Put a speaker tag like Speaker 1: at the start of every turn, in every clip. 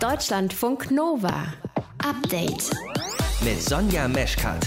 Speaker 1: Deutschlandfunk Nova. Update.
Speaker 2: Mit Sonja Meschkat.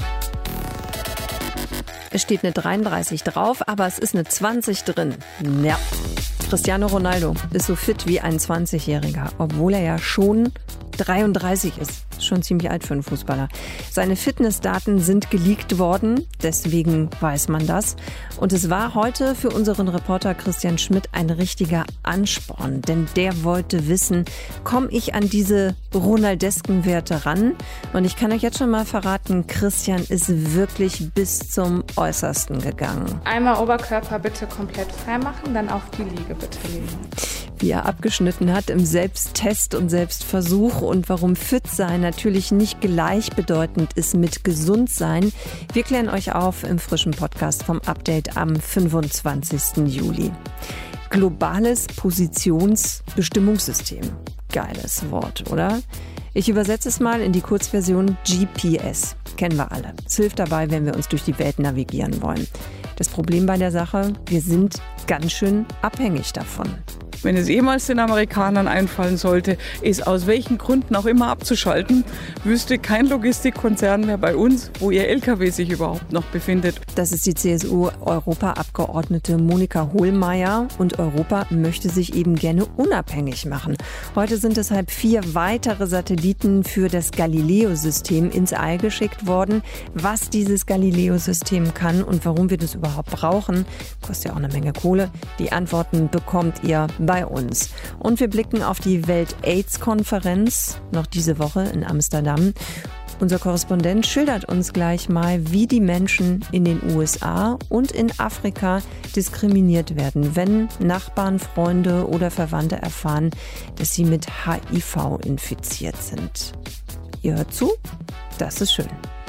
Speaker 3: Es steht eine 33 drauf, aber es ist eine 20 drin. Ja. Cristiano Ronaldo ist so fit wie ein 20-Jähriger, obwohl er ja schon 33 ist. Schon ziemlich alt für einen Fußballer. Seine Fitnessdaten sind geleakt worden, deswegen weiß man das. Und es war heute für unseren Reporter Christian Schmidt ein richtiger Ansporn, denn der wollte wissen, komme ich an diese ronaldesken Werte ran? Und ich kann euch jetzt schon mal verraten, Christian ist wirklich bis zum Äußersten gegangen.
Speaker 4: Einmal Oberkörper bitte komplett frei machen, dann auf die Liege bitte legen.
Speaker 3: Wie er abgeschnitten hat im Selbsttest und Selbstversuch und warum fit sein natürlich nicht gleichbedeutend ist mit gesund sein. Wir klären euch auf im frischen Podcast vom Update am 25. Juli. Globales Positionsbestimmungssystem. Geiles Wort, oder? Ich übersetze es mal in die Kurzversion GPS. Kennen wir alle. Es hilft dabei, wenn wir uns durch die Welt navigieren wollen. Das Problem bei der Sache, wir sind ganz schön abhängig davon.
Speaker 5: Wenn es jemals den Amerikanern einfallen sollte, ist aus welchen Gründen auch immer abzuschalten, wüsste kein Logistikkonzern mehr bei uns, wo ihr LKW sich überhaupt noch befindet.
Speaker 3: Das ist die CSU-Europaabgeordnete Monika Hohlmeier und Europa möchte sich eben gerne unabhängig machen. Heute sind deshalb 4 weitere Satelliten für das Galileo-System ins All geschickt worden. Was dieses Galileo-System kann und warum wir das überhaupt brauchen, kostet ja auch eine Menge Kohle. Die Antworten bekommt ihr bei uns. Und wir blicken auf die Welt-AIDS-Konferenz, noch diese Woche in Amsterdam. Unser Korrespondent schildert uns gleich mal, wie die Menschen in den USA und in Afrika diskriminiert werden, wenn Nachbarn, Freunde oder Verwandte erfahren, dass sie mit HIV infiziert sind. Ihr hört zu? Das ist schön.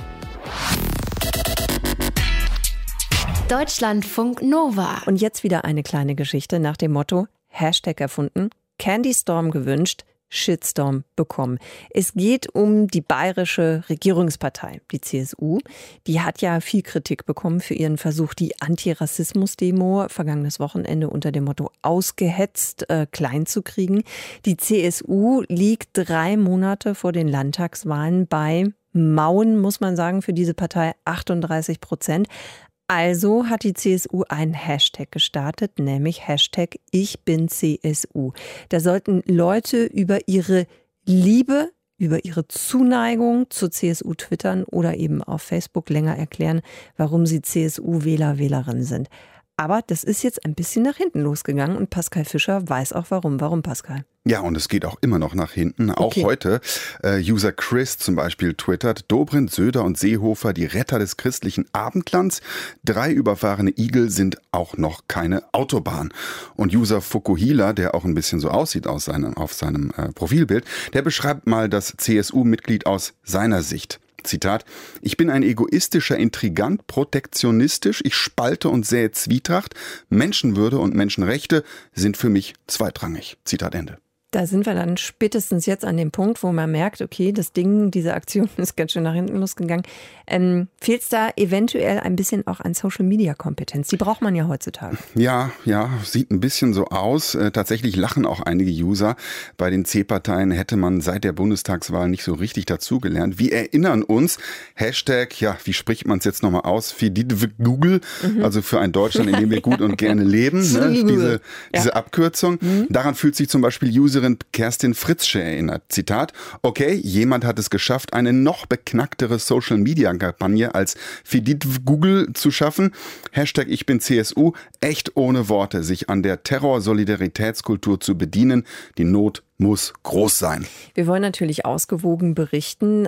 Speaker 1: Deutschlandfunk Nova.
Speaker 3: Und jetzt wieder eine kleine Geschichte nach dem Motto Hashtag erfunden, Candy Storm gewünscht, Shitstorm bekommen. Es geht um die bayerische Regierungspartei, die CSU. Die hat ja viel Kritik bekommen für ihren Versuch, die Antirassismus-Demo vergangenes Wochenende unter dem Motto ausgehetzt klein zu kriegen. Die CSU liegt 3 Monate vor den Landtagswahlen bei Mauen, muss man sagen, für diese Partei 38%. Also hat die CSU einen Hashtag gestartet, nämlich Hashtag Ich bin CSU. Da sollten Leute über ihre Liebe, über ihre Zuneigung zur CSU twittern oder eben auf Facebook länger erklären, warum sie CSU-Wähler, Wählerinnen sind. Aber das ist jetzt ein bisschen nach hinten losgegangen und Pascal Fischer weiß auch warum. Warum, Pascal?
Speaker 6: Ja, und es geht auch immer noch nach hinten. Auch heute. User Chris zum Beispiel twittert, Dobrindt, Söder und Seehofer, die Retter des christlichen Abendlands. 3 überfahrene Igel sind auch noch keine Autobahn. Und User Fukuhila, der auch ein bisschen so aussieht auf seinem Profilbild, der beschreibt mal das CSU-Mitglied aus seiner Sicht. Zitat, ich bin ein egoistischer Intrigant, protektionistisch, ich spalte und sähe Zwietracht, Menschenwürde und Menschenrechte sind für mich zweitrangig. Zitat Ende.
Speaker 3: Da sind wir dann spätestens jetzt an dem Punkt, wo man merkt, okay, das Ding, diese Aktion ist ganz schön nach hinten losgegangen. Fehlt es da eventuell ein bisschen auch an Social-Media-Kompetenz? Die braucht man ja heutzutage.
Speaker 6: Ja, sieht ein bisschen so aus. Tatsächlich lachen auch einige User. Bei den C-Parteien hätte man seit der Bundestagswahl nicht so richtig dazugelernt. Wir erinnern uns, Hashtag, wie spricht man es jetzt nochmal aus? Google, also für ein Deutschland, in dem wir gut und gerne leben. Ne? Diese Abkürzung. Daran fühlt sich zum Beispiel Userin Kerstin Fritzsche erinnert. Zitat, okay, jemand hat es geschafft, eine noch beknacktere Social-Media-Kampagne als Google zu schaffen. Hashtag Ich bin CSU, echt ohne Worte, sich an der Terror-Solidaritätskultur zu bedienen. Die Not muss groß sein.
Speaker 3: Wir wollen natürlich ausgewogen berichten.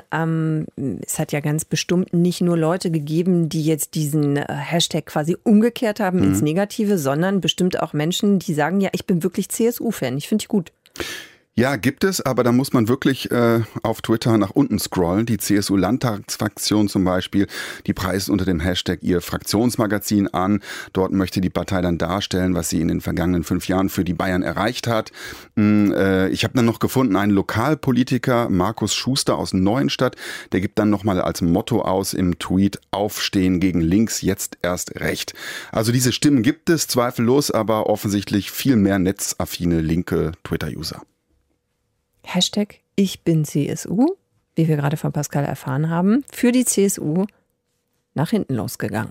Speaker 3: Es hat ja ganz bestimmt nicht nur Leute gegeben, die jetzt diesen Hashtag quasi umgekehrt haben ins Negative, sondern bestimmt auch Menschen, die sagen, ja, ich bin wirklich CSU-Fan. Ich finde die gut.
Speaker 6: Ja, gibt es, aber da muss man wirklich auf Twitter nach unten scrollen. Die CSU-Landtagsfraktion zum Beispiel, die preist unter dem Hashtag ihr Fraktionsmagazin an. Dort möchte die Partei dann darstellen, was sie in den vergangenen 5 Jahren für die Bayern erreicht hat. Ich habe dann noch gefunden, einen Lokalpolitiker, Markus Schuster aus Neuenstadt, der gibt dann nochmal als Motto aus im Tweet, Aufstehen gegen links, jetzt erst recht. Also diese Stimmen gibt es zweifellos, aber offensichtlich viel mehr netzaffine linke Twitter-User.
Speaker 3: Hashtag Ich bin CSU, wie wir gerade von Pascal erfahren haben, für die CSU nach hinten losgegangen.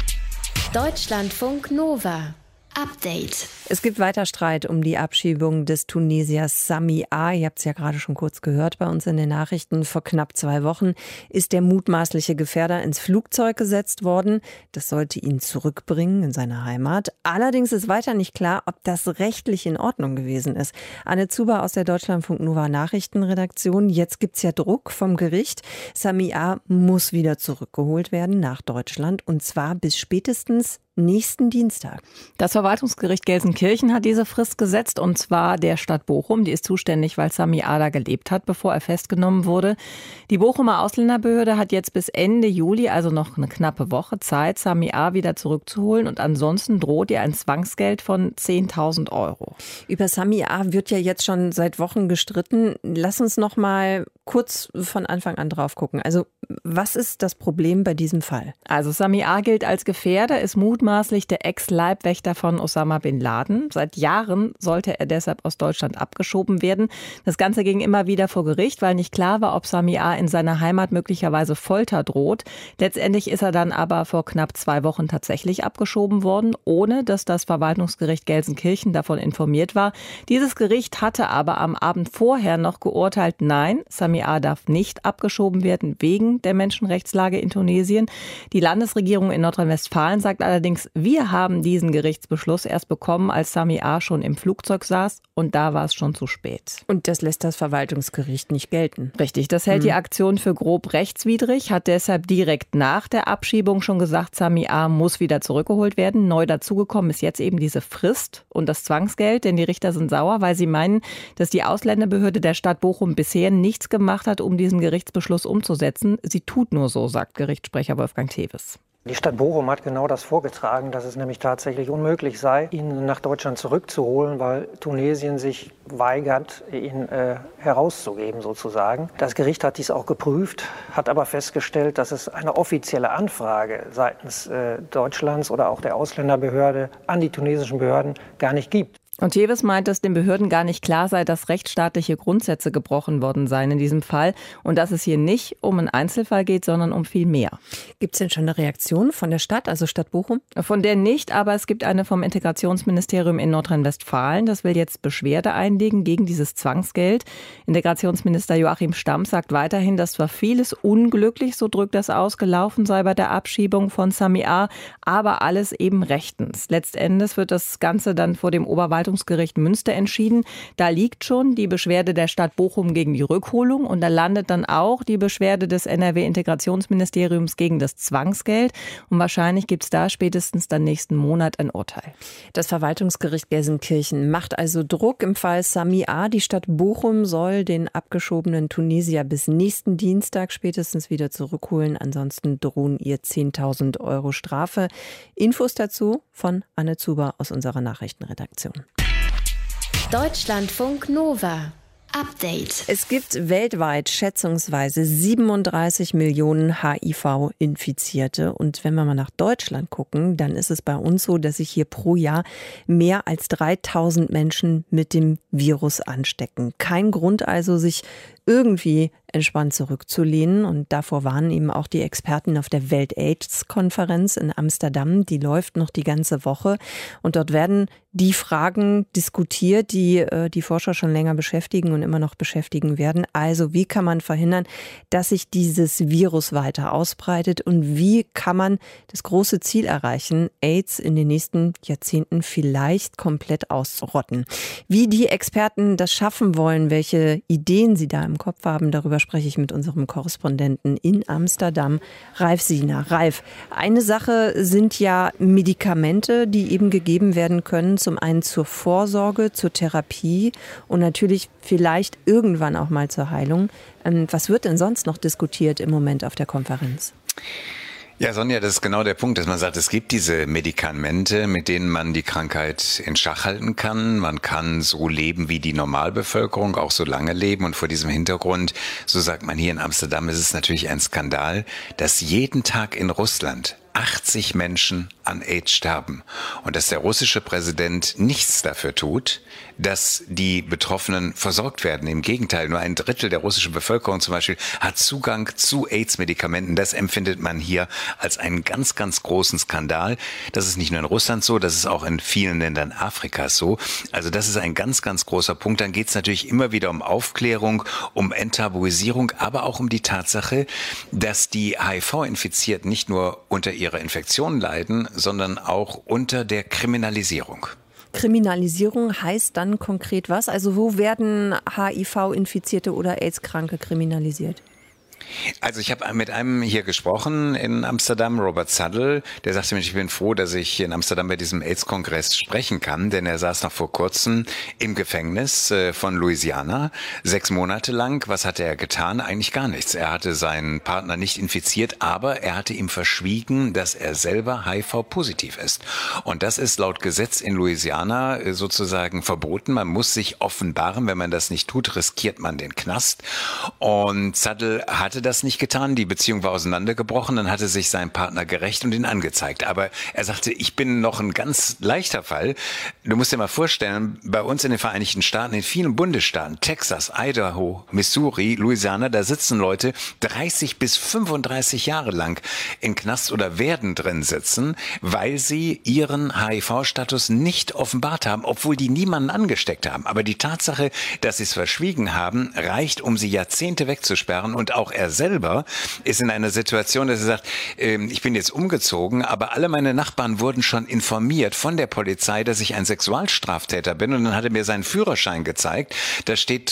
Speaker 1: Deutschlandfunk Nova. Update.
Speaker 3: Es gibt weiter Streit um die Abschiebung des Tunesiers Sami A. Ihr habt es ja gerade schon kurz gehört bei uns in den Nachrichten. Vor knapp 2 Wochen ist der mutmaßliche Gefährder ins Flugzeug gesetzt worden. Das sollte ihn zurückbringen in seine Heimat. Allerdings ist weiter nicht klar, ob das rechtlich in Ordnung gewesen ist. Anne Zuber aus der Deutschlandfunk Nova Nachrichtenredaktion. Jetzt gibt's ja Druck vom Gericht. Sami A. muss wieder zurückgeholt werden nach Deutschland und zwar bis spätestens nächsten Dienstag.
Speaker 7: Das Verwaltungsgericht Gelsenkirchen hat diese Frist gesetzt und zwar der Stadt Bochum. Die ist zuständig, weil Sami A. da gelebt hat, bevor er festgenommen wurde. Die Bochumer Ausländerbehörde hat jetzt bis Ende Juli, also noch eine knappe Woche Zeit, Sami A. wieder zurückzuholen und ansonsten droht ihr ein Zwangsgeld von 10.000 Euro.
Speaker 3: Über Sami A. wird ja jetzt schon seit Wochen gestritten. Lass uns noch mal kurz von Anfang an drauf gucken. Also was ist das Problem bei diesem Fall?
Speaker 7: Also Sami A. gilt als Gefährder, ist mutmaßlich der Ex-Leibwächter von Osama bin Laden. Seit Jahren sollte er deshalb aus Deutschland abgeschoben werden. Das Ganze ging immer wieder vor Gericht, weil nicht klar war, ob Sami A. in seiner Heimat möglicherweise Folter droht. Letztendlich ist er dann aber vor knapp 2 Wochen tatsächlich abgeschoben worden, ohne dass das Verwaltungsgericht Gelsenkirchen davon informiert war. Dieses Gericht hatte aber am Abend vorher noch geurteilt, nein, Sami A. darf nicht abgeschoben werden wegen der Menschenrechtslage in Tunesien. Die Landesregierung in Nordrhein-Westfalen sagt allerdings, wir haben diesen Gerichtsbeschluss erst bekommen, als Sami A. schon im Flugzeug saß und da war es schon zu spät.
Speaker 3: Und das lässt das Verwaltungsgericht nicht gelten.
Speaker 7: Richtig, das hält die Aktion für grob rechtswidrig, hat deshalb direkt nach der Abschiebung schon gesagt, Sami A. muss wieder zurückgeholt werden. Neu dazugekommen ist jetzt eben diese Frist und das Zwangsgeld, denn die Richter sind sauer, weil sie meinen, dass die Ausländerbehörde der Stadt Bochum bisher nichts gemacht hat, um diesen Gerichtsbeschluss umzusetzen. Sie tut nur so, sagt Gerichtssprecher Wolfgang Teves.
Speaker 8: Die Stadt Bochum hat genau das vorgetragen, dass es nämlich tatsächlich unmöglich sei, ihn nach Deutschland zurückzuholen, weil Tunesien sich weigert, ihn herauszugeben sozusagen. Das Gericht hat dies auch geprüft, hat aber festgestellt, dass es eine offizielle Anfrage seitens Deutschlands oder auch der Ausländerbehörde an die tunesischen Behörden gar nicht gibt.
Speaker 7: Und Teves meint, dass den Behörden gar nicht klar sei, dass rechtsstaatliche Grundsätze gebrochen worden seien in diesem Fall und dass es hier nicht um einen Einzelfall geht, sondern um viel mehr.
Speaker 3: Gibt es denn schon eine Reaktion von der Stadt, also Stadt Bochum?
Speaker 7: Von der nicht, aber es gibt eine vom Integrationsministerium in Nordrhein-Westfalen. Das will jetzt Beschwerde einlegen gegen dieses Zwangsgeld. Integrationsminister Joachim Stamm sagt weiterhin, dass zwar vieles unglücklich, so drückt das aus, gelaufen sei bei der Abschiebung von Sami A., aber alles eben rechtens. Letztendlich wird das Ganze dann vor dem Oberverwaltungsgericht Münster entschieden. Da liegt schon die Beschwerde der Stadt Bochum gegen die Rückholung und da landet dann auch die Beschwerde des NRW-Integrationsministeriums gegen das Zwangsgeld. Und wahrscheinlich gibt es da spätestens dann nächsten Monat ein Urteil.
Speaker 3: Das Verwaltungsgericht Gelsenkirchen macht also Druck im Fall Sami A. Die Stadt Bochum soll den abgeschobenen Tunesier bis nächsten Dienstag spätestens wieder zurückholen. Ansonsten drohen ihr 10.000 Euro Strafe. Infos dazu von Anne Zuber aus unserer Nachrichtenredaktion.
Speaker 1: Deutschlandfunk Nova. Update.
Speaker 3: Es gibt weltweit schätzungsweise 37 Millionen HIV-Infizierte. Und wenn wir mal nach Deutschland gucken, dann ist es bei uns so, dass sich hier pro Jahr mehr als 3.000 Menschen mit dem Virus anstecken. Kein Grund also, sich irgendwie entspannt zurückzulehnen. Und davor warnen eben auch die Experten auf der Welt-AIDS-Konferenz in Amsterdam. Die läuft noch die ganze Woche. Und dort werden die Fragen diskutiert, die die Forscher schon länger beschäftigen und immer noch beschäftigen werden. Also wie kann man verhindern, dass sich dieses Virus weiter ausbreitet? Und wie kann man das große Ziel erreichen, AIDS in den nächsten Jahrzehnten vielleicht komplett auszurotten? Wie die Experten das schaffen wollen, welche Ideen sie da im Kopf haben, darüber spreche ich mit unserem Korrespondenten in Amsterdam, Ralf Siener. Ralf, eine Sache sind ja Medikamente, die eben gegeben werden können, zum einen zur Vorsorge, zur Therapie und natürlich vielleicht irgendwann auch mal zur Heilung. Was wird denn sonst noch diskutiert im Moment auf der Konferenz?
Speaker 9: Ja, Sonja, das ist genau der Punkt, dass man sagt, es gibt diese Medikamente, mit denen man die Krankheit in Schach halten kann. Man kann so leben wie die Normalbevölkerung, auch so lange leben. Und vor diesem Hintergrund, so sagt man hier in Amsterdam, ist es natürlich ein Skandal, dass jeden Tag in Russland 80 Menschen an AIDS sterben und dass der russische Präsident nichts dafür tut, dass die Betroffenen versorgt werden. Im Gegenteil, nur 1/3 der russischen Bevölkerung zum Beispiel hat Zugang zu AIDS-Medikamenten. Das empfindet man hier als einen ganz, ganz großen Skandal. Das ist nicht nur in Russland so, das ist auch in vielen Ländern Afrikas so. Also das ist ein ganz, ganz großer Punkt. Dann geht es natürlich immer wieder um Aufklärung, um Enttabuisierung, aber auch um die Tatsache, dass die HIV-Infizierten nicht nur unter ihrer Infektion leiden, sondern auch unter der Kriminalisierung.
Speaker 3: Kriminalisierung heißt dann konkret was? Also wo werden HIV-Infizierte oder AIDS-Kranke kriminalisiert?
Speaker 9: Also ich habe mit einem hier gesprochen in Amsterdam, Robert Saddle, der sagte mir, ich bin froh, dass ich in Amsterdam bei diesem AIDS-Kongress sprechen kann, denn er saß noch vor kurzem im Gefängnis von Louisiana, 6 Monate lang. Was hatte er getan? Eigentlich gar nichts. Er hatte seinen Partner nicht infiziert, aber er hatte ihm verschwiegen, dass er selber HIV-positiv ist. Und das ist laut Gesetz in Louisiana sozusagen verboten. Man muss sich offenbaren. Wenn man das nicht tut, riskiert man den Knast. Und Saddle hatte das nicht getan, die Beziehung war auseinandergebrochen, dann hatte sich sein Partner gerächt und ihn angezeigt. Aber er sagte, ich bin noch ein ganz leichter Fall. Du musst dir mal vorstellen, bei uns in den Vereinigten Staaten, in vielen Bundesstaaten, Texas, Idaho, Missouri, Louisiana, da sitzen Leute 30 bis 35 Jahre lang in Knast oder werden drin sitzen, weil sie ihren HIV-Status nicht offenbart haben, obwohl die niemanden angesteckt haben. Aber die Tatsache, dass sie es verschwiegen haben, reicht, um sie Jahrzehnte wegzusperren. Und auch er selber ist in einer Situation, dass er sagt, ich bin jetzt umgezogen, aber alle meine Nachbarn wurden schon informiert von der Polizei, dass ich ein Sexualstraftäter bin. Und dann hat er mir seinen Führerschein gezeigt. Da steht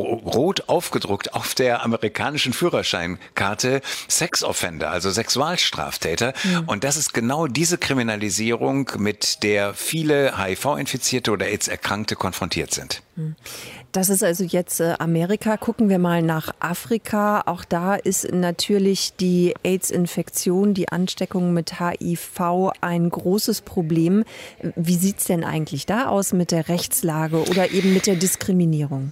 Speaker 9: rot aufgedruckt auf der amerikanischen Führerscheinkarte Sex-Offender, also Sexualstraftäter. Ja. Und das ist genau diese Kriminalisierung, mit der viele HIV-Infizierte oder AIDS-Erkrankte konfrontiert sind.
Speaker 3: Das ist also jetzt Amerika. Gucken wir mal nach Afrika. Auch da ist natürlich die AIDS-Infektion, die Ansteckung mit HIV ein großes Problem. Wie sieht es denn eigentlich da aus mit der Rechtslage oder eben mit der Diskriminierung?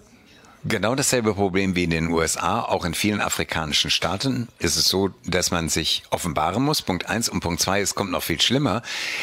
Speaker 9: Genau dasselbe Problem wie in den USA, auch in vielen afrikanischen Staaten ist es so, dass man sich offenbaren muss. Punkt 1 und Punkt 2, es kommt noch viel schlimmer.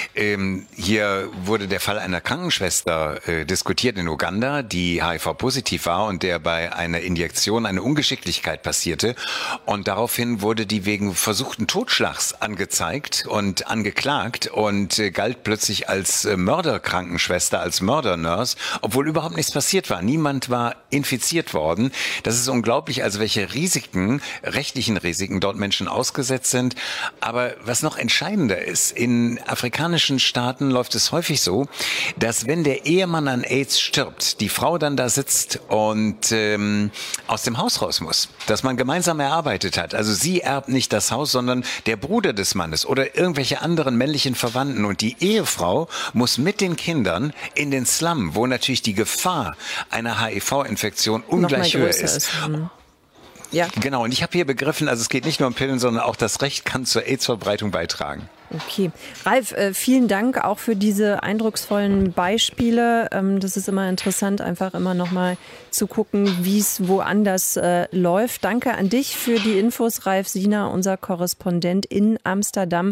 Speaker 9: Hier wurde der Fall einer Krankenschwester diskutiert in Uganda, die HIV-positiv war und der bei einer Injektion eine Ungeschicklichkeit passierte. Und daraufhin wurde die wegen versuchten Totschlags angezeigt und angeklagt und galt plötzlich als Mörderkrankenschwester, als Mördernurse, obwohl überhaupt nichts passiert war. Niemand war infiziert worden. Das ist unglaublich, also welche Risiken, rechtlichen Risiken dort Menschen ausgesetzt sind. Aber was noch entscheidender ist, in afrikanischen Staaten läuft es häufig so, dass wenn der Ehemann an AIDS stirbt, die Frau dann da sitzt und aus dem Haus raus muss, dass man gemeinsam erarbeitet hat. Also sie erbt nicht das Haus, sondern der Bruder des Mannes oder irgendwelche anderen männlichen Verwandten. Und die Ehefrau muss mit den Kindern in den Slum, wo natürlich die Gefahr einer HIV-Infektion ungleich höher ist. Ja. Genau, und ich habe hier begriffen, also es geht nicht nur um Pillen, sondern auch das Recht kann zur AIDS-Verbreitung beitragen.
Speaker 3: Okay. Ralf, vielen Dank auch für diese eindrucksvollen Beispiele. Das ist immer interessant, einfach immer noch mal zu gucken, wie es woanders läuft. Danke an dich für die Infos, Ralf Siener, unser Korrespondent in Amsterdam.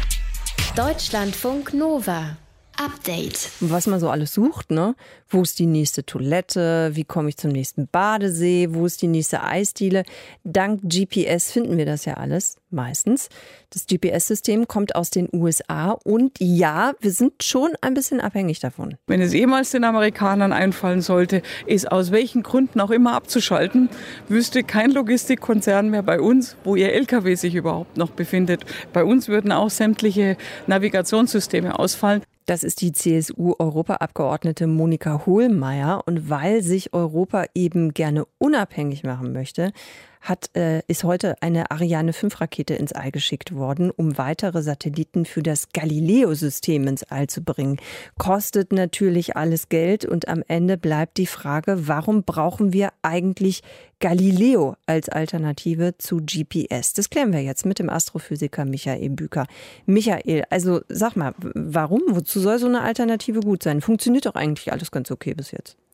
Speaker 1: Deutschlandfunk Nova. Update.
Speaker 3: Was man so alles sucht, ne? Wo ist die nächste Toilette? Wie komme ich zum nächsten Badesee? Wo ist die nächste Eisdiele? Dank GPS finden wir das ja alles, meistens. Das GPS-System kommt aus den USA und ja, wir sind schon ein bisschen abhängig davon.
Speaker 5: Wenn es jemals den Amerikanern einfallen sollte, ist aus welchen Gründen auch immer abzuschalten, wüsste kein Logistikkonzern mehr bei uns, wo ihr LKW sich überhaupt noch befindet. Bei uns würden auch sämtliche Navigationssysteme ausfallen.
Speaker 3: Das ist die CSU-Europaabgeordnete Monika Hohlmeier. Und weil sich Europa eben gerne unabhängig machen möchte, ist heute eine Ariane 5-Rakete ins All geschickt worden, um weitere Satelliten für das Galileo-System ins All zu bringen. Kostet natürlich alles Geld und am Ende bleibt die Frage, warum brauchen wir eigentlich Galileo als Alternative zu GPS? Das klären wir jetzt mit dem Astrophysiker Michael Büker. Michael, also sag mal, warum? Wozu soll so eine Alternative gut sein? Funktioniert doch eigentlich alles ganz okay bis jetzt.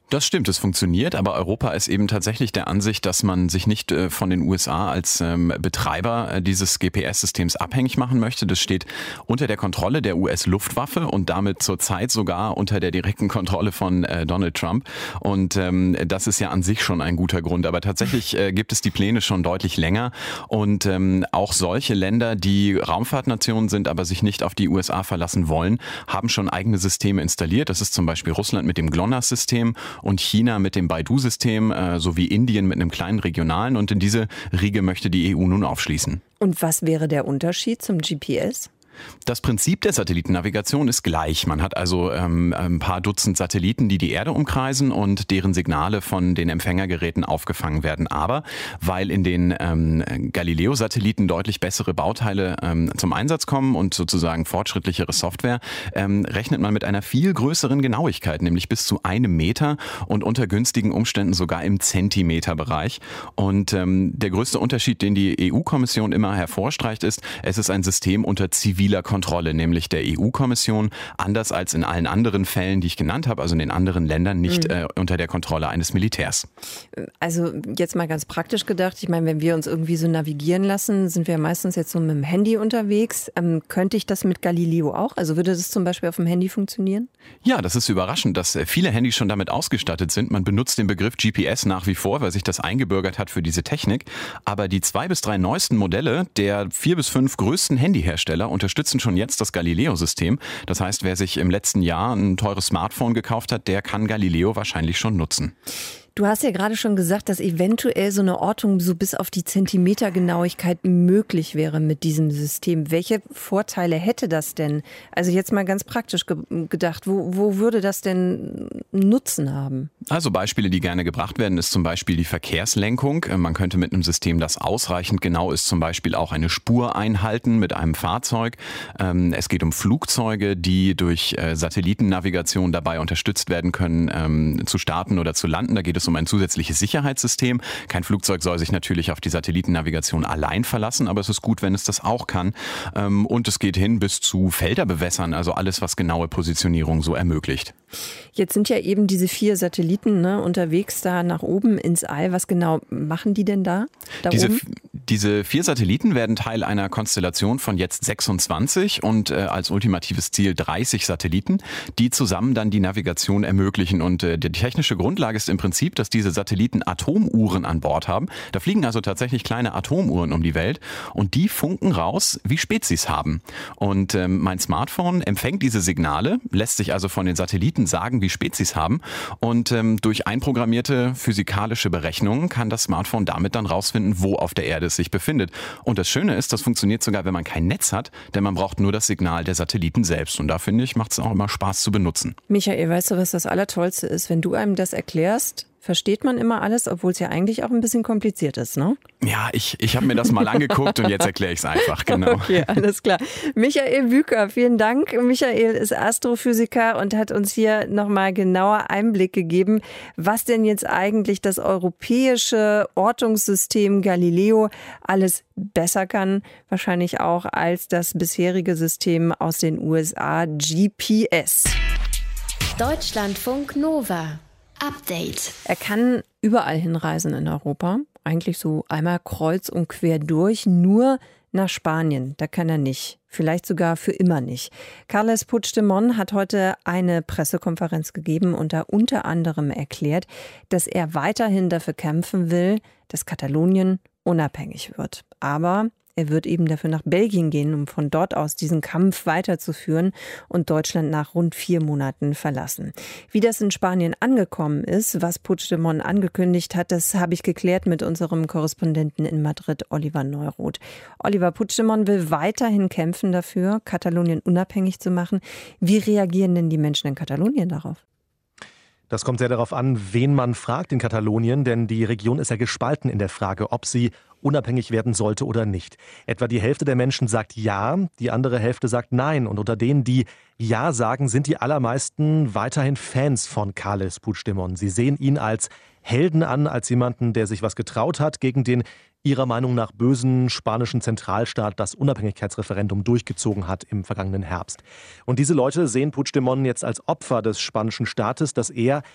Speaker 10: Das stimmt, es funktioniert, aber Europa ist eben tatsächlich der Ansicht, dass man sich nicht von den USA als Betreiber dieses GPS-Systems abhängig machen möchte. Das steht unter der Kontrolle der US-Luftwaffe und damit zurzeit sogar unter der direkten Kontrolle von Donald Trump. Und das ist ja an sich schon ein guter Grund. Aber tatsächlich gibt es die Pläne schon deutlich länger. Und auch solche Länder, die Raumfahrtnationen sind, aber sich nicht auf die USA verlassen wollen, haben schon eigene Systeme installiert. Das ist zum Beispiel Russland mit dem GLONASS-System und China mit dem Baidu-System sowie Indien mit einem kleinen regionalen. Und in diese Riege möchte die EU nun aufschließen.
Speaker 3: Und was wäre der Unterschied zum GPS?
Speaker 10: Das Prinzip der Satellitennavigation ist gleich. Man hat also ein paar Dutzend Satelliten, die die Erde umkreisen und deren Signale von den Empfängergeräten aufgefangen werden. Aber weil in den Galileo-Satelliten deutlich bessere Bauteile zum Einsatz kommen und sozusagen fortschrittlichere Software, rechnet man mit einer viel größeren Genauigkeit, nämlich bis zu 1 Meter und unter günstigen Umständen sogar im Zentimeterbereich. Und der größte Unterschied, den die EU-Kommission immer hervorstreicht, ist, es ist ein System unter ziviler Kontrolle, nämlich der EU-Kommission, anders als in allen anderen Fällen, die ich genannt habe, also in den anderen Ländern, nicht unter der Kontrolle eines Militärs.
Speaker 3: Also jetzt mal ganz praktisch gedacht, ich meine, wenn wir uns irgendwie so navigieren lassen, sind wir meistens jetzt so mit dem Handy unterwegs. Könnte ich das mit Galileo auch? Also würde das zum Beispiel auf dem Handy funktionieren?
Speaker 10: Ja, das ist überraschend, dass viele Handys schon damit ausgestattet sind. Man benutzt den Begriff GPS nach wie vor, weil sich das eingebürgert hat für diese Technik. Aber die 2 bis 3 neuesten Modelle der 4 bis 5 größten Handyhersteller unterstützen schon jetzt das Galileo-System. Das heißt, wer sich im letzten Jahr ein teures Smartphone gekauft hat, der kann Galileo wahrscheinlich schon nutzen.
Speaker 3: Du hast ja gerade schon gesagt, dass eventuell so eine Ortung so bis auf die Zentimetergenauigkeit möglich wäre mit diesem System. Welche Vorteile hätte das denn? Also jetzt mal ganz praktisch gedacht, wo würde das denn Nutzen haben?
Speaker 10: Also Beispiele, die gerne gebracht werden, ist zum Beispiel die Verkehrslenkung. Man könnte mit einem System, das ausreichend genau ist, zum Beispiel auch eine Spur einhalten mit einem Fahrzeug. Es geht um Flugzeuge, die durch Satellitennavigation dabei unterstützt werden können, zu starten oder zu landen. Da geht es um ein zusätzliches Sicherheitssystem. Kein Flugzeug soll sich natürlich auf die Satellitennavigation allein verlassen, aber es ist gut, wenn es das auch kann. Und es geht hin bis zu Felderbewässern, also alles, was genaue Positionierung so ermöglicht.
Speaker 3: Jetzt sind ja eben diese 4 Satelliten unterwegs da nach oben ins All. Was genau machen die denn da oben?
Speaker 10: Diese 4 Satelliten werden Teil einer Konstellation von jetzt 26 und als ultimatives Ziel 30 Satelliten, die zusammen dann die Navigation ermöglichen. Und die technische Grundlage ist im Prinzip, dass diese Satelliten Atomuhren an Bord haben. Da fliegen also tatsächlich kleine Atomuhren um die Welt und die funken raus, wie spät sie es haben. Und mein Smartphone empfängt diese Signale, lässt sich also von den Satelliten sagen, wie spät sie es haben. Und durch einprogrammierte physikalische Berechnungen kann das Smartphone damit dann rausfinden, wo auf der Erde es sich befindet. Und das Schöne ist, das funktioniert sogar, wenn man kein Netz hat, denn man braucht nur das Signal der Satelliten selbst. Und da finde ich, macht es auch immer Spaß zu benutzen.
Speaker 3: Michael, weißt du, was das Allertollste ist? Wenn du einem das erklärst, versteht man immer alles, obwohl es ja eigentlich auch ein bisschen kompliziert ist, ne?
Speaker 10: Ja, ich habe mir das mal angeguckt und jetzt erkläre ich es einfach, genau.
Speaker 3: Okay, alles klar. Michael Büker, vielen Dank. Michael ist Astrophysiker und hat uns hier nochmal genauer Einblick gegeben, was denn jetzt eigentlich das europäische Ortungssystem Galileo alles besser kann, wahrscheinlich auch als das bisherige System aus den USA GPS.
Speaker 1: Deutschlandfunk Nova. Update.
Speaker 3: Er kann überall hinreisen in Europa, eigentlich so einmal kreuz und quer durch, nur nach Spanien, da kann er nicht, vielleicht sogar für immer nicht. Carles Puigdemont hat heute eine Pressekonferenz gegeben und da unter anderem erklärt, dass er weiterhin dafür kämpfen will, dass Katalonien unabhängig wird. Aber er wird eben dafür nach Belgien gehen, um von dort aus diesen Kampf weiterzuführen und Deutschland nach rund 4 Monaten verlassen. Wie das in Spanien angekommen ist, was Puigdemont angekündigt hat, das habe ich geklärt mit unserem Korrespondenten in Madrid, Oliver Neuroth. Oliver, Puigdemont will weiterhin kämpfen dafür, Katalonien unabhängig zu machen. Wie reagieren denn die Menschen in Katalonien darauf?
Speaker 11: Das kommt sehr darauf an, wen man fragt in Katalonien, denn die Region ist ja gespalten in der Frage, ob sie unabhängig werden sollte oder nicht. Etwa die Hälfte der Menschen sagt ja, die andere Hälfte sagt nein. Und unter denen, die ja sagen, sind die allermeisten weiterhin Fans von Carles Puigdemont. Sie sehen ihn als Helden an, als jemanden, der sich was getraut hat gegen den ihrer Meinung nach bösen spanischen Zentralstaat das Unabhängigkeitsreferendum durchgezogen hat im vergangenen Herbst. Und diese Leute sehen Puigdemont jetzt als Opfer des spanischen Staates, das er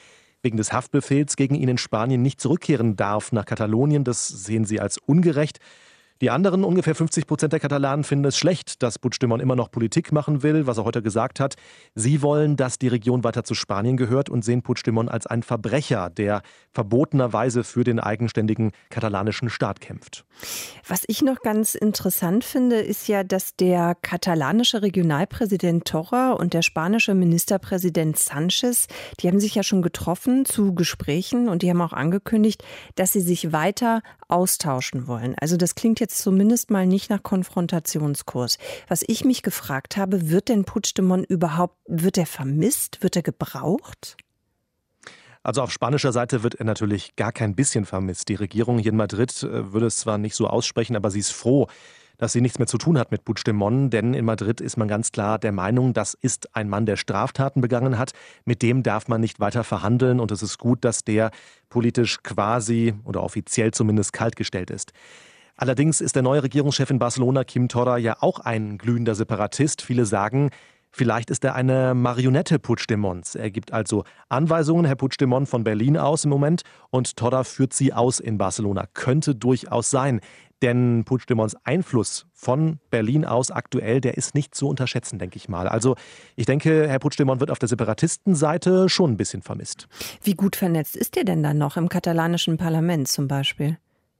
Speaker 11: wegen des Haftbefehls gegen ihn in Spanien nicht zurückkehren darf nach Katalonien. Das sehen sie als ungerecht. Die anderen, ungefähr 50% der Katalanen, finden es schlecht, dass Puigdemont immer noch Politik machen will, was er heute gesagt hat. Sie wollen, dass die Region weiter zu Spanien gehört und sehen Puigdemont als einen Verbrecher, der verbotenerweise für den eigenständigen katalanischen Staat kämpft.
Speaker 3: Was ich noch ganz interessant finde, ist ja, dass der katalanische Regionalpräsident Torra und der spanische Ministerpräsident Sanchez, die haben sich ja schon getroffen zu Gesprächen und die haben auch angekündigt, dass sie sich weiter austauschen wollen. Also das klingt jetzt zumindest mal nicht nach Konfrontationskurs. Was ich mich gefragt habe, wird denn Puigdemont überhaupt, wird er vermisst? Wird er gebraucht?
Speaker 11: Also auf spanischer Seite wird er natürlich gar kein bisschen vermisst. Die Regierung hier in Madrid würde es zwar nicht so aussprechen, aber sie ist froh, dass sie nichts mehr zu tun hat mit Puigdemont, denn in Madrid ist man ganz klar der Meinung, das ist ein Mann, der Straftaten begangen hat, mit dem darf man nicht weiter verhandeln und es ist gut, dass der politisch quasi oder offiziell zumindest kaltgestellt ist. Allerdings ist der neue Regierungschef in Barcelona, Quim Torra, ja auch ein glühender Separatist. Viele sagen, vielleicht ist er eine Marionette Puigdemonts. Er gibt also Anweisungen, Herr Puigdemont, von Berlin aus im Moment und Torra führt sie aus in Barcelona. Könnte durchaus sein. Denn Puigdemonts Einfluss von Berlin aus aktuell, der ist nicht zu unterschätzen, denke ich mal. Also ich denke, Herr Puigdemont wird auf der Separatistenseite schon ein bisschen vermisst.
Speaker 3: Wie gut vernetzt ist er denn dann noch im katalanischen Parlament zum Beispiel?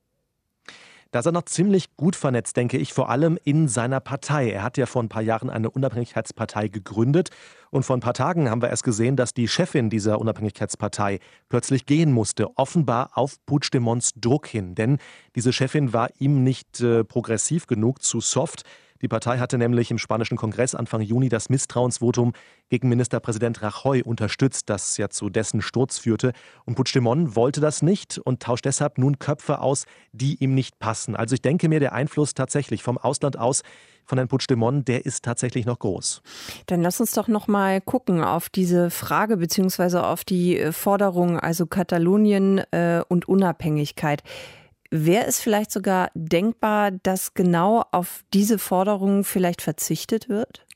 Speaker 11: Da ist er noch ziemlich gut vernetzt, denke ich, vor allem in seiner Partei. Er hat ja vor ein paar Jahren eine Unabhängigkeitspartei gegründet. Und vor ein paar Tagen haben wir erst gesehen, dass die Chefin dieser Unabhängigkeitspartei plötzlich gehen musste, offenbar auf Puigdemonts Druck hin. Denn diese Chefin war ihm nicht progressiv genug, zu soft. Die Partei hatte nämlich im spanischen Kongress Anfang Juni das Misstrauensvotum gegen Ministerpräsident Rajoy unterstützt, das ja zu dessen Sturz führte. Und Puigdemont wollte das nicht und tauscht deshalb nun Köpfe aus, die ihm nicht passen. Also ich denke mir, der Einfluss tatsächlich vom Ausland aus von Herrn Puigdemont, der ist tatsächlich noch groß.
Speaker 3: Dann lass uns doch noch mal gucken auf diese Frage bzw. auf die Forderung, also Katalonien und Unabhängigkeit. Wäre es vielleicht sogar denkbar, dass genau auf diese Forderungen vielleicht verzichtet wird?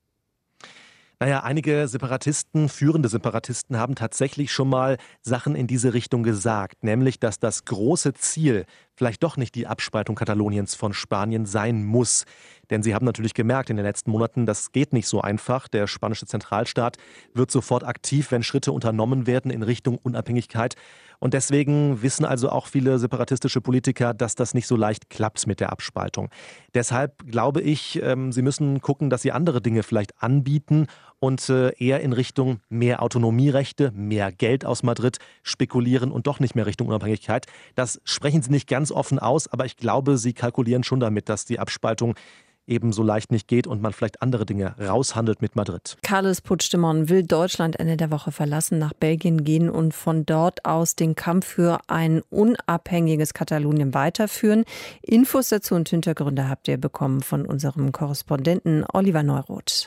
Speaker 11: Naja, einige Separatisten, führende Separatisten haben tatsächlich schon mal Sachen in diese Richtung gesagt, nämlich, dass das große Ziel vielleicht doch nicht die Abspaltung Kataloniens von Spanien sein muss. Denn sie haben natürlich gemerkt in den letzten Monaten, das geht nicht so einfach. Der spanische Zentralstaat wird sofort aktiv, wenn Schritte unternommen werden in Richtung Unabhängigkeit. Und deswegen wissen also auch viele separatistische Politiker, dass das nicht so leicht klappt mit der Abspaltung. Deshalb glaube ich, sie müssen gucken, dass sie andere Dinge vielleicht anbieten und eher in Richtung mehr Autonomierechte, mehr Geld aus Madrid spekulieren und doch nicht mehr Richtung Unabhängigkeit. Das sprechen sie nicht ganz offen aus, aber ich glaube, sie kalkulieren schon damit, dass die Abspaltung eben so leicht nicht geht und man vielleicht andere Dinge raushandelt mit Madrid.
Speaker 3: Carles Puigdemont will Deutschland Ende der Woche verlassen, nach Belgien gehen und von dort aus den Kampf für ein unabhängiges Katalonien weiterführen. Infos dazu und Hintergründe habt ihr bekommen von unserem Korrespondenten Oliver Neuroth.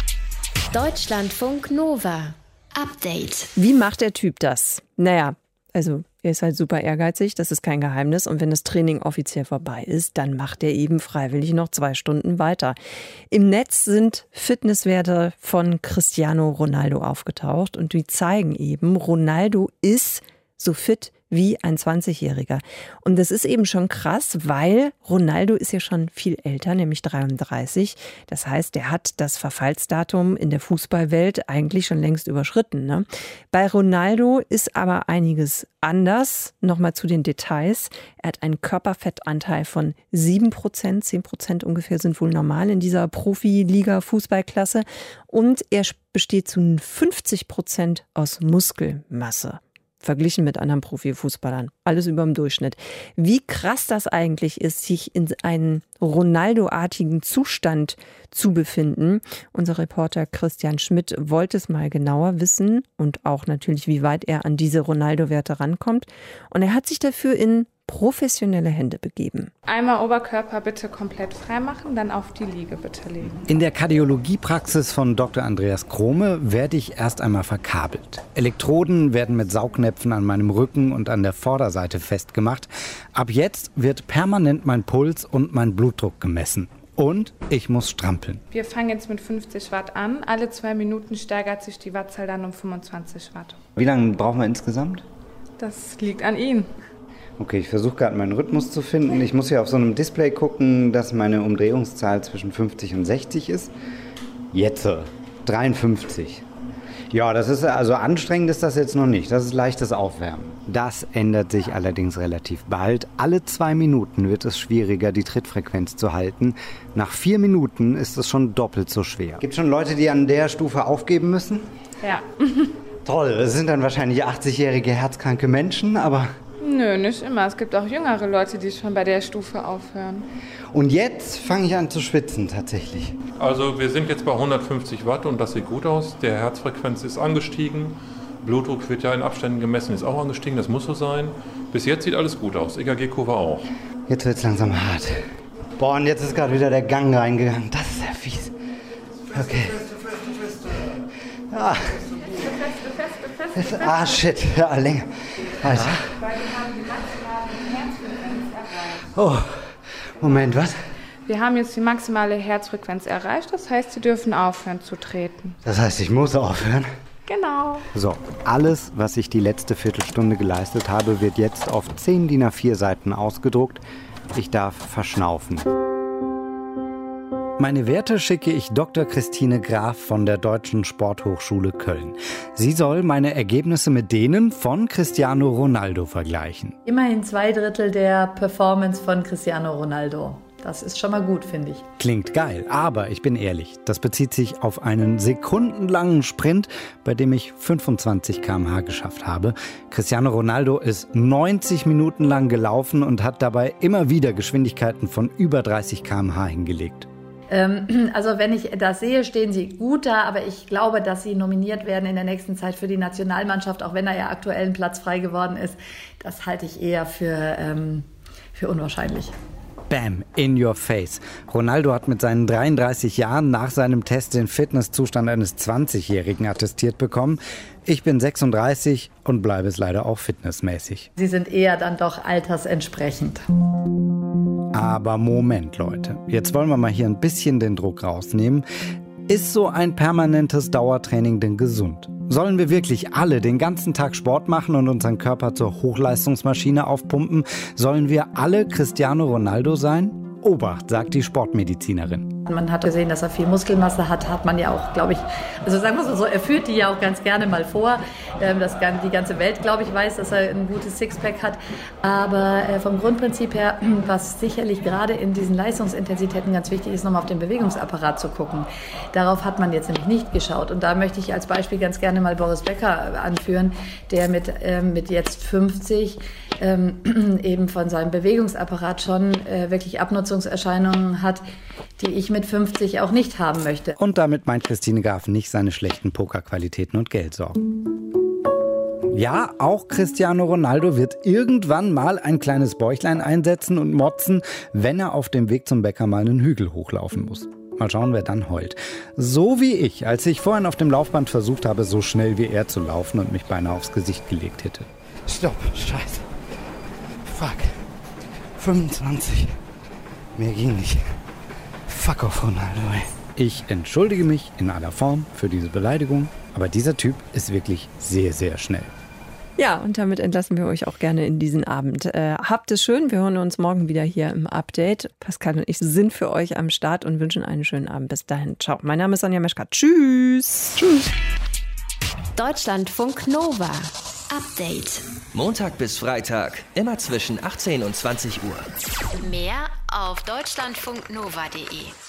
Speaker 1: Deutschlandfunk Nova. Update.
Speaker 3: Wie macht der Typ das? Naja, also er ist halt super ehrgeizig, das ist kein Geheimnis. Und wenn das Training offiziell vorbei ist, dann macht er eben freiwillig noch 2 Stunden weiter. Im Netz sind Fitnesswerte von Cristiano Ronaldo aufgetaucht und die zeigen eben, Ronaldo ist so fit wie ein 20-Jähriger. Und das ist eben schon krass, weil Ronaldo ist ja schon viel älter, nämlich 33. Das heißt, er hat das Verfallsdatum in der Fußballwelt eigentlich schon längst überschritten, ne? Bei Ronaldo ist aber einiges anders. Nochmal zu den Details. Er hat einen Körperfettanteil von 7%. 10% ungefähr sind wohl normal in dieser Profiliga-Fußballklasse. Und er besteht zu 50% aus Muskelmasse. Verglichen mit anderen Profifußballern. Alles über dem Durchschnitt. Wie krass das eigentlich ist, sich in einen Ronaldo-artigen Zustand zu befinden. Unser Reporter Christian Schmidt wollte es mal genauer wissen und auch natürlich, wie weit er an diese Ronaldo-Werte rankommt. Und er hat sich dafür in professionelle Hände begeben.
Speaker 4: Einmal Oberkörper bitte komplett frei machen, dann auf die Liege bitte legen.
Speaker 12: In der Kardiologiepraxis von Dr. Andreas Krome werde ich erst einmal verkabelt. Elektroden werden mit Saugnäpfen an meinem Rücken und an der Vorderseite festgemacht. Ab jetzt wird permanent mein Puls und mein Blutdruck gemessen. Und ich muss strampeln.
Speaker 4: Wir fangen jetzt mit 50 Watt an. Alle 2 Minuten steigert sich die Wattzahl dann um 25 Watt.
Speaker 12: Wie lange brauchen wir insgesamt?
Speaker 4: Das liegt an Ihnen.
Speaker 12: Okay, ich versuche gerade meinen Rhythmus zu finden. Ich muss hier auf so einem Display gucken, dass meine Umdrehungszahl zwischen 50 und 60 ist. Jetzt 53. Ja, das ist also anstrengend ist das jetzt noch nicht. Das ist leichtes Aufwärmen. Das ändert sich allerdings relativ bald. Alle 2 Minuten wird es schwieriger, die Trittfrequenz zu halten. Nach 4 Minuten ist es schon doppelt so schwer. Gibt es schon Leute, die an der Stufe aufgeben müssen?
Speaker 4: Ja.
Speaker 12: Toll, das sind dann wahrscheinlich 80-jährige herzkranke Menschen, aber...
Speaker 4: Nö, nicht immer. Es gibt auch jüngere Leute, die schon bei der Stufe aufhören.
Speaker 12: Und jetzt fange ich an zu schwitzen tatsächlich.
Speaker 13: Also wir sind jetzt bei 150 Watt und das sieht gut aus. Der Herzfrequenz ist angestiegen. Blutdruck wird ja in Abständen gemessen, ist auch angestiegen. Das muss so sein. Bis jetzt sieht alles gut aus. EKG-Kurve auch.
Speaker 12: Jetzt wird es langsam hart. Boah, und jetzt ist gerade wieder der Gang reingegangen. Das ist ja fies. Okay. Ah. Ah, shit. Ja, länger. Alter. Oh, Moment, was?
Speaker 4: Wir haben jetzt die maximale Herzfrequenz erreicht. Das heißt, Sie dürfen aufhören zu treten.
Speaker 12: Das heißt, ich muss aufhören?
Speaker 4: Genau.
Speaker 12: So, alles, was ich die letzte Viertelstunde geleistet habe, wird jetzt auf 10 DIN A4 Seiten ausgedruckt. Ich darf verschnaufen. Meine Werte schicke ich Dr. Christine Graf von der Deutschen Sporthochschule Köln. Sie soll meine Ergebnisse mit denen von Cristiano Ronaldo vergleichen.
Speaker 14: Immerhin 2/3 der Performance von Cristiano Ronaldo. Das ist schon mal gut, finde ich.
Speaker 12: Klingt geil, aber ich bin ehrlich, das bezieht sich auf einen sekundenlangen Sprint, bei dem ich 25 km/h geschafft habe. Cristiano Ronaldo ist 90 Minuten lang gelaufen und hat dabei immer wieder Geschwindigkeiten von über 30 km/h hingelegt.
Speaker 14: Also wenn ich das sehe, stehen sie gut da, aber ich glaube, dass sie nominiert werden in der nächsten Zeit für die Nationalmannschaft, auch wenn da ja aktuell ein Platz frei geworden ist. Das halte ich eher für unwahrscheinlich.
Speaker 12: Bam, in your face. Ronaldo hat mit seinen 33 Jahren nach seinem Test den Fitnesszustand eines 20-Jährigen attestiert bekommen. Ich bin 36 und bleibe es leider auch fitnessmäßig.
Speaker 14: Sie sind eher dann doch altersentsprechend.
Speaker 12: Aber Moment, Leute. Jetzt wollen wir mal hier ein bisschen den Druck rausnehmen. Ist so ein permanentes Dauertraining denn gesund? Sollen wir wirklich alle den ganzen Tag Sport machen und unseren Körper zur Hochleistungsmaschine aufpumpen? Sollen wir alle Cristiano Ronaldo sein? Obacht, sagt die Sportmedizinerin.
Speaker 14: Man hat gesehen, dass er viel Muskelmasse hat man ja auch, glaube ich, also sagen wir so, er führt die ja auch ganz gerne mal vor. Die ganze Welt, glaube ich, weiß, dass er ein gutes Sixpack hat. Aber vom Grundprinzip her, was sicherlich gerade in diesen Leistungsintensitäten ganz wichtig ist, nochmal auf den Bewegungsapparat zu gucken. Darauf hat man jetzt nämlich nicht geschaut. Und da möchte ich als Beispiel ganz gerne mal Boris Becker anführen, der mit jetzt 50 eben von seinem Bewegungsapparat schon wirklich Abnutzungserscheinungen hat, die ich mit 50 auch nicht haben möchte.
Speaker 12: Und damit meint Christine Graf nicht seine schlechten Pokerqualitäten und Geldsorgen. Ja, auch Cristiano Ronaldo wird irgendwann mal ein kleines Bäuchlein einsetzen und motzen, wenn er auf dem Weg zum Bäcker mal einen Hügel hochlaufen muss. Mal schauen, wer dann heult. So wie ich, als ich vorhin auf dem Laufband versucht habe, so schnell wie er zu laufen und mich beinahe aufs Gesicht gelegt hätte. Stopp, scheiße. Fuck. 25. Mehr ging nicht. Fuck off, Ronaldo, ey. Ich entschuldige mich in aller Form für diese Beleidigung, aber dieser Typ ist wirklich sehr, sehr schnell.
Speaker 3: Ja, und damit entlassen wir euch auch gerne in diesen Abend. Habt es schön, wir hören uns morgen wieder hier im Update. Pascal und ich sind für euch am Start und wünschen einen schönen Abend. Bis dahin, ciao. Mein Name ist Sonja Meschkat. Tschüss. Tschüss.
Speaker 1: Deutschlandfunk Nova. Update.
Speaker 2: Montag bis Freitag, immer zwischen 18 und 20 Uhr.
Speaker 1: Mehr auf deutschlandfunknova.de.